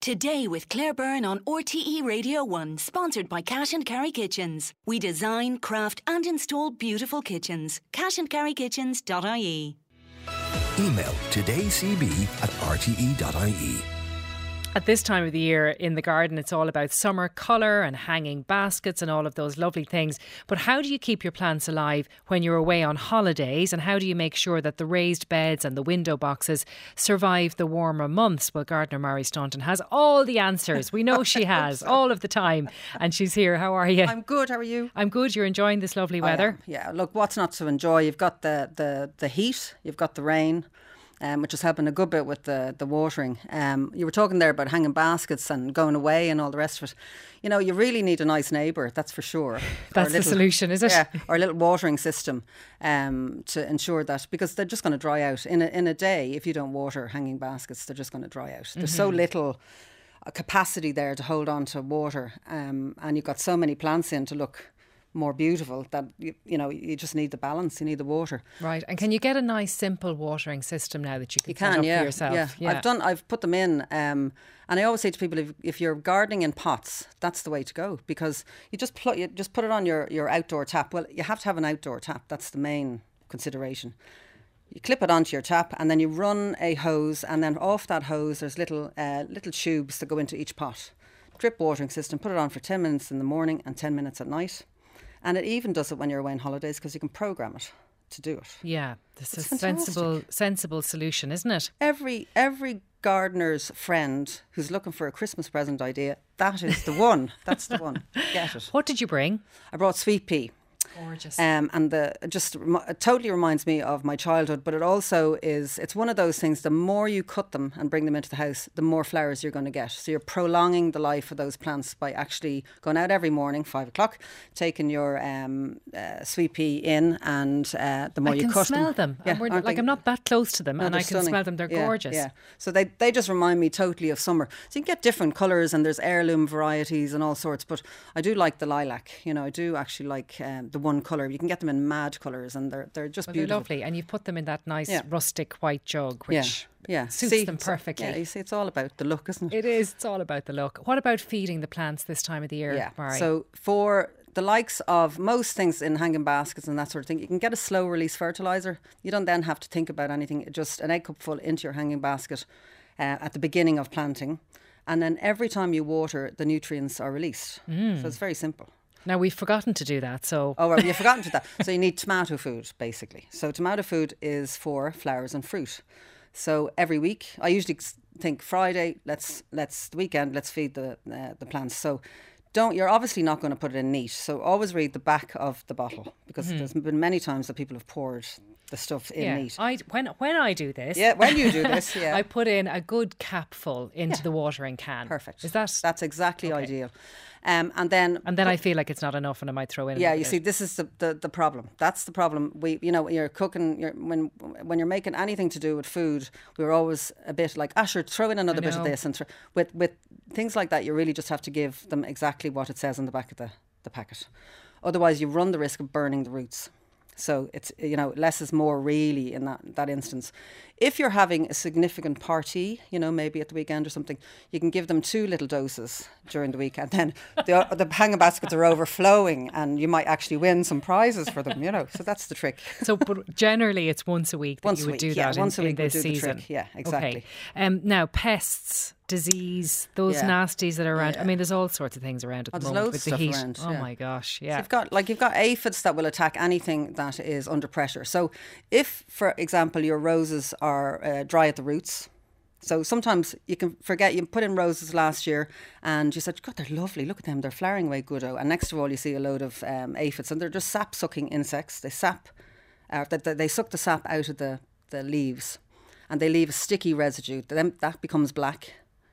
Today with Claire Byrne on RTE Radio 1, sponsored by Cash and Carry Kitchens. We design, craft and install beautiful kitchens. cashandcarrykitchens.ie. Email todaycb@rte.ie. At this time of the year in the garden, it's all about summer colour and hanging baskets and all of those lovely things. But how do you keep your plants alive when you're away on holidays? And how do you make sure that the raised beds and the window boxes survive the warmer months? Well, gardener Mary Staunton has all the answers. We know she has all of the time. And she's here. How are you? I'm good. How are you? I'm good. You're enjoying this lovely weather? Yeah. Look, what's not to enjoy? You've got the heat. You've got the rain. Which is helping a good bit with the watering. You were talking there about hanging baskets and going away and all the rest of it. You know, you really need a nice neighbour, that's for sure. That's the solution, is it? Yeah, or a little watering system to ensure that, because they're just going to dry out. In a day, if you don't water hanging baskets, they're just going to dry out. There's so little capacity there to hold on to water, and you've got so many plants in to look more beautiful that you just need the balance, you need the water. Right. And can you get a nice simple watering system now that you can set up for yourself? Yeah. I've put them in, and I always say to people, if you're gardening in pots, that's the way to go, because you just put it on your outdoor tap. Well, you have to have an outdoor tap. That's the main consideration. You clip it onto your tap and then you run a hose, and then off that hose there's little tubes that go into each pot. Drip watering system. Put it on for 10 minutes in the morning and 10 minutes at night. And it even does it when you're away on holidays, because you can program it to do it. Yeah, this is a sensible solution, isn't it? Every gardener's friend who's looking for a Christmas present idea, that is the one. That's the one. Get it. What did you bring? I brought sweet pea. Gorgeous. And it totally reminds me of my childhood, but it's one of those things, the more you cut them and bring them into the house, the more flowers you're going to get. So you're prolonging the life of those plants by actually going out every morning, 5 o'clock, taking your sweet pea in, and the more you cut them. I can smell them. Yeah, I'm not that close to them, no, and I can stunning. smell them. They're gorgeous. Yeah. So they just remind me totally of summer. So you can get different colours, and there's heirloom varieties and all sorts, but I do like the lilac. I do actually like the one colour. You can get them in mad colours, and they're just beautiful. They're lovely, and you've put them in that nice rustic white jug, which suits them perfectly. Yeah, you see, it's all about the look, isn't it? It is. It's all about the look. What about feeding the plants this time of the year, Mari? So for the likes of most things in hanging baskets and that sort of thing, you can get a slow release fertiliser. You don't then have to think about anything. Just an egg cup full into your hanging basket at the beginning of planting, and then every time you water, the nutrients are released. So it's very simple. Now, we've forgotten to do that, so... Oh, well, you've forgotten to do that. So you need tomato food, basically. So tomato food is for flowers and fruit. So every week, I usually think Friday, let's the weekend, let's feed the plants. So you're obviously not going to put it in neat. So always read the back of the bottle, because there's been many times that people have poured the stuff in neat. When I do this... Yeah, when you do this, yeah. I put in a good capful into the watering can. Perfect. Is that... That's exactly ideal. And then I feel like it's not enough, and I might throw in. Yeah, you see, this is the problem. That's the problem. You're cooking. When you're making anything to do with food, we're always a bit like, sure, throw in another bit of this, and with things like that, you really just have to give them exactly what it says on the back of the packet. Otherwise, you run the risk of burning the roots. So it's, less is more really in that instance. If you're having a significant party, maybe at the weekend or something, you can give them 2 little doses during the week, and then the hanging baskets are overflowing, and you might actually win some prizes for them, So that's the trick. So, but generally it's once a week that you would do that once a week in this we'll do season. The trick. Yeah, exactly. Okay. Now, pests, disease, those nasties that are around. I mean, there's all sorts of things around at the moment with the heat. Around, oh my gosh, yeah. So you've got aphids that will attack anything that is under pressure. So if, for example, your roses are dry at the roots, so sometimes you can forget, you put in roses last year and you said, God, they're lovely, look at them, they're flowering away good. And next of all you see a load of aphids, and they're just sap sucking insects. They suck the sap out of the leaves, and they leave a sticky residue. Then that becomes black.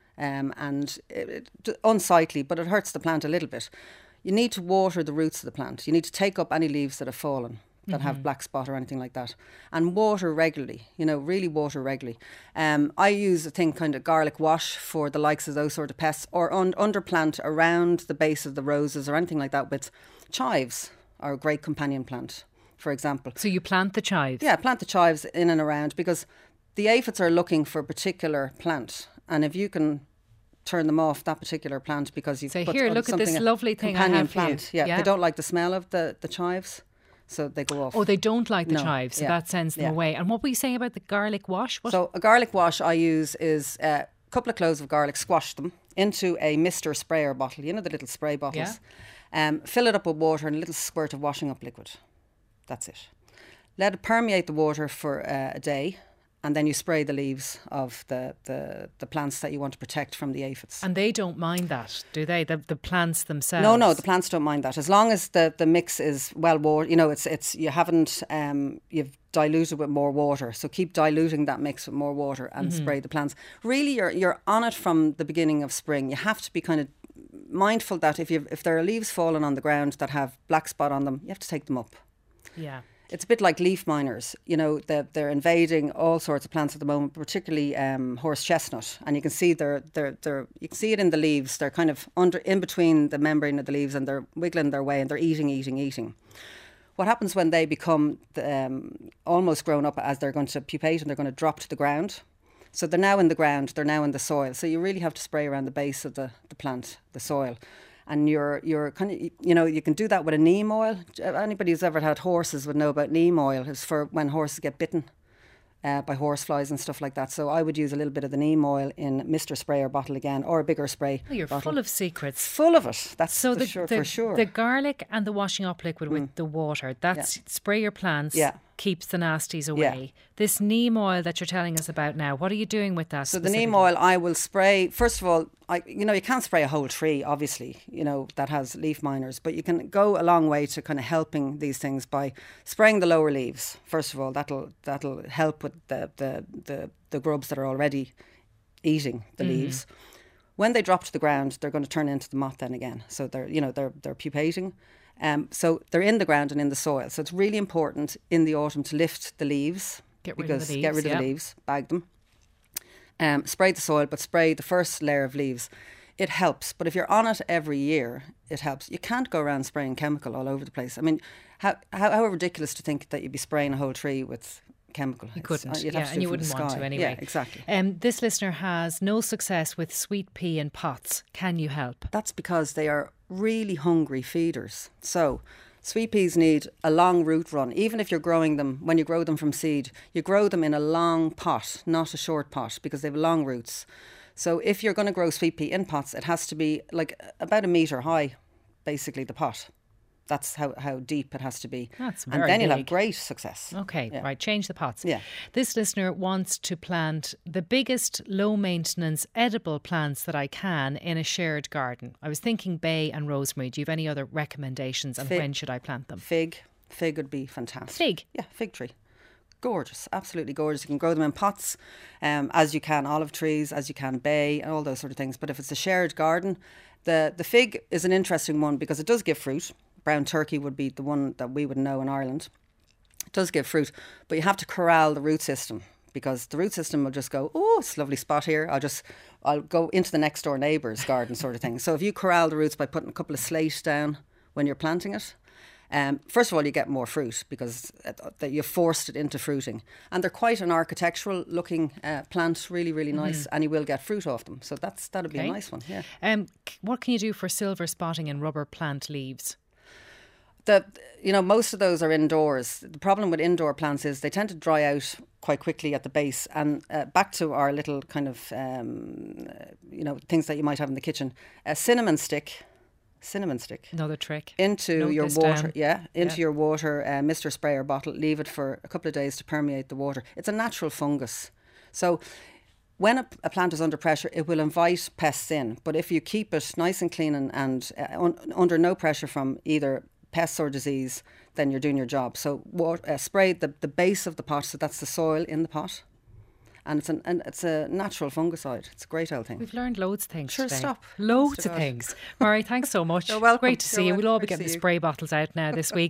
And unsightly, but it hurts the plant a little bit. You need to water the roots of the plant. You need to take up any leaves that have fallen, that have black spot or anything like that, and water regularly, really water regularly. I use a thing kind of garlic wash for the likes of those sort of pests, or underplant around the base of the roses or anything like that. With chives are a great companion plant, for example. So you plant the chives? Yeah, plant the chives in and around, because the aphids are looking for a particular plant. And if you can turn them off, that particular plant, because you've So put here, on look at this something, a lovely thing I companion have for you. plant. Yeah, Yeah. they don't like the smell of the chives, so they go off. Oh, they don't like the No, chives, so yeah, that sends them yeah. away. And what were you saying about the garlic wash? What? So a garlic wash I use is a couple of cloves of garlic, squash them into a Mr. sprayer bottle, you know, the little spray bottles. Fill it up with water and a little squirt of washing up liquid. That's it. Let it permeate the water for a day, and then you spray the leaves of the plants that you want to protect from the aphids. And they don't mind that, do they? The plants themselves? No, the plants don't mind that. As long as the mix is well watered, you know, it's you haven't you've diluted with more water. So keep diluting that mix with more water and spray the plants. Really, you're on it from the beginning of spring. You have to be kind of mindful that if there are leaves falling on the ground that have black spot on them, you have to take them up. Yeah. It's a bit like leaf miners, you know, they're invading all sorts of plants at the moment, particularly horse chestnut, and you can see you can see it in the leaves. They're kind of in between the membrane of the leaves, and they're wiggling their way, and they're eating. What happens when they become almost grown up, as they're going to pupate and they're going to drop to the ground? So they're now in the ground, they're now in the soil. So you really have to spray around the base of the plant, the soil. And you're kind of, you know, you can do that with a neem oil. Anybody who's ever had horses would know about neem oil. It's for when horses get bitten by horseflies and stuff like that. So I would use a little bit of the neem oil in Mr. Sprayer bottle again, or a bigger spray You're bottle. full of secrets. Full of it. That's So for sure. the garlic and the washing up liquid with the water, that's spray your plants, keeps the nasties away. This neem oil that you're telling us about now, what are you doing with that? So the neem oil I will spray, first of all, you can't spray a whole tree, obviously, you know, that has leaf miners, but you can go a long way to kind of helping these things by spraying the lower leaves. First of all, that'll help with the grubs that are already eating the leaves. When they drop to the ground, they're going to turn into the moth then again. So they're pupating. So they're in the ground and in the soil. So it's really important in the autumn to lift the leaves. Get rid of the leaves, bag them. Spray the soil, but spray the first layer of leaves. It helps, but if you're on it every year, it helps. You can't go around spraying chemical all over the place. I mean, how ridiculous to think that you'd be spraying a whole tree with chemical. You couldn't, you'd have to and you wouldn't want to anyway. Yeah, exactly. This listener has no success with sweet pea in pots. Can you help? That's because they are really hungry feeders. So sweet peas need a long root run. Even if you're growing them, when you grow them from seed, you grow them in a long pot, not a short pot, because they have long roots. So if you're going to grow sweet pea in pots, it has to be like about 1 metre high, basically, the pot. That's how deep it has to be. That's very And then you'll have big. great success. Okay, Yeah. right, change the pots. Yeah. This listener wants to plant the biggest low maintenance edible plants that I can in a shared garden. I was thinking bay and rosemary. Do you have any other recommendations, and when should I plant them? Fig would be fantastic. Fig? Yeah, fig tree. Gorgeous, absolutely gorgeous. You can grow them in pots, as you can olive trees, as you can bay, and all those sort of things. But if it's a shared garden, the fig is an interesting one because it does give fruit. Brown turkey would be the one that we would know in Ireland. It does give fruit, but you have to corral the root system, because the root system will just go, oh, it's a lovely spot here. I'll go into the next door neighbour's garden sort of thing. So if you corral the roots by putting a couple of slate down when you're planting it, first of all, you get more fruit because that you've forced it into fruiting. And they're quite an architectural looking plant, really, really nice, and you will get fruit off them. So that'd be a nice one, yeah. What can you do for silver spotting in rubber plant leaves? Most of those are indoors. The problem with indoor plants is they tend to dry out quite quickly at the base. And back to our little kind of, things that you might have in the kitchen. A cinnamon stick. Another trick. Into your water. Your water, Mr. Sprayer bottle. Leave it for a couple of days to permeate the water. It's a natural fungus. So when a plant is under pressure, it will invite pests in. But if you keep it nice and clean and under no pressure from either pests or disease, then you're doing your job. So spray the base of the pot, so that's the soil in the pot, and it's a natural fungicide. It's a great old thing. We've learned loads of things today. Stop. Loads of things. Murray, thanks so much. You're welcome. Great to see you. We'll all be getting the Great to see you. spray bottles out now this week.